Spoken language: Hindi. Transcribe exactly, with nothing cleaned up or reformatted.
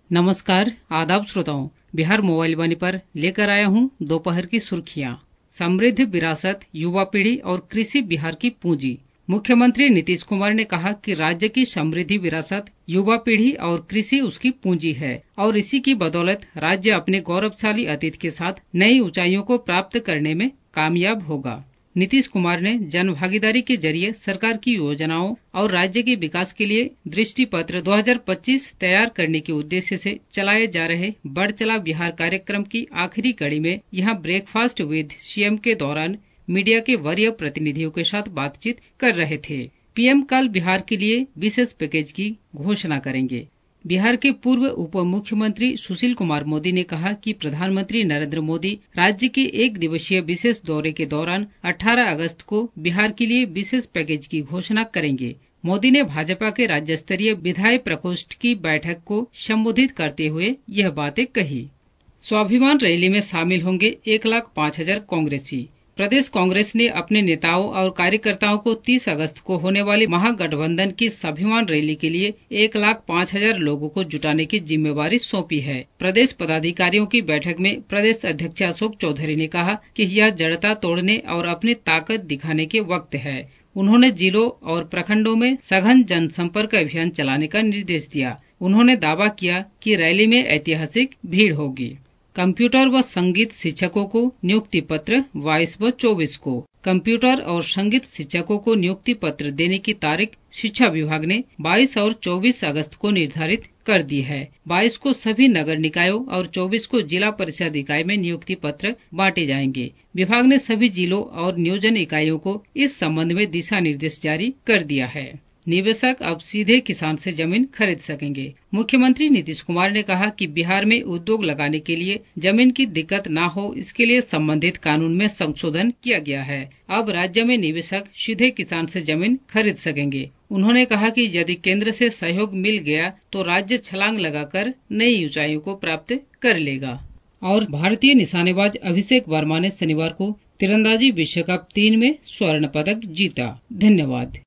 नमस्कार, आदाब श्रोताओं। बिहार मोबाइल वाणी पर लेकर आया हूँ दोपहर की सुर्खियां। समृद्ध विरासत, युवा पीढ़ी और कृषि बिहार की पूंजी। मुख्यमंत्री नीतीश कुमार ने कहा कि राज्य की समृद्धि विरासत, युवा पीढ़ी और कृषि उसकी पूंजी है और इसी की बदौलत राज्य अपने गौरवशाली अतीत के साथ नई ऊंचाइयों को प्राप्त करने में कामयाब होगा। नीतीश कुमार ने जन भागीदारी के जरिए सरकार की योजनाओं और राज्य के विकास के लिए दृष्टि पत्र दो हज़ार पच्चीस तैयार करने के उद्देश्य से चलाए जा रहे बढ़ चला बिहार कार्यक्रम की आखिरी कड़ी में यहां ब्रेकफास्ट विद सीएम के दौरान मीडिया के वरीय प्रतिनिधियों के साथ बातचीत कर रहे थे। पीएम कल बिहार के लिए विशेष पैकेज की घोषणा करेंगे। बिहार के पूर्व उप मुख्यमंत्री सुशील कुमार मोदी ने कहा कि प्रधानमंत्री नरेंद्र मोदी राज्य के एक दिवसीय विशेष दौरे के दौरान अठारह अगस्त को बिहार के लिए विशेष पैकेज की घोषणा करेंगे। मोदी ने भाजपा के राज्य स्तरीय विधायी प्रकोष्ठ की बैठक को संबोधित करते हुए यह बातें कही। स्वाभिमान रैली में शामिल होंगे एक लाख पांच हजार कांग्रेसी। प्रदेश कांग्रेस ने अपने नेताओं और कार्यकर्ताओं को तीस अगस्त को होने वाली महागठबंधन की स्वाभिमान रैली के लिए एक लाख पांच हजार लोगों को जुटाने की जिम्मेवारी सौंपी है। प्रदेश पदाधिकारियों की बैठक में प्रदेश अध्यक्ष अशोक चौधरी ने कहा कि यह जड़ता तोड़ने और अपनी ताकत दिखाने के वक्त है। उन्होंने जिलों और प्रखंडों में सघन जनसंपर्क अभियान चलाने का निर्देश दिया। उन्होंने दावा किया कि रैली में ऐतिहासिक भीड़ होगी। कंप्यूटर व संगीत शिक्षकों को नियुक्ति पत्र बाईस व चौबीस को। कंप्यूटर और संगीत शिक्षकों को नियुक्ति पत्र देने की तारीख शिक्षा विभाग ने बाईस और चौबीस अगस्त को निर्धारित कर दी है। बाईस को सभी नगर निकायों और चौबीस को जिला परिषद इकाई में नियुक्ति पत्र बांटे जाएंगे। विभाग ने सभी जिलों और नियोजन इकाइयों को इस संबंध में दिशा निर्देश जारी कर दिया है। निवेशक अब सीधे किसान से जमीन खरीद सकेंगे। मुख्यमंत्री नीतीश कुमार ने कहा कि बिहार में उद्योग लगाने के लिए जमीन की दिक्कत न हो, इसके लिए संबंधित कानून में संशोधन किया गया है। अब राज्य में निवेशक सीधे किसान से जमीन खरीद सकेंगे। उन्होंने कहा कि यदि केंद्र से सहयोग मिल गया तो राज्य छलांग लगाकर नई ऊंचाइयों को प्राप्त कर लेगा। और भारतीय निशानेबाज अभिषेक वर्मा ने शनिवार को तीरंदाजी विश्व कप तीन में स्वर्ण पदक जीता। धन्यवाद।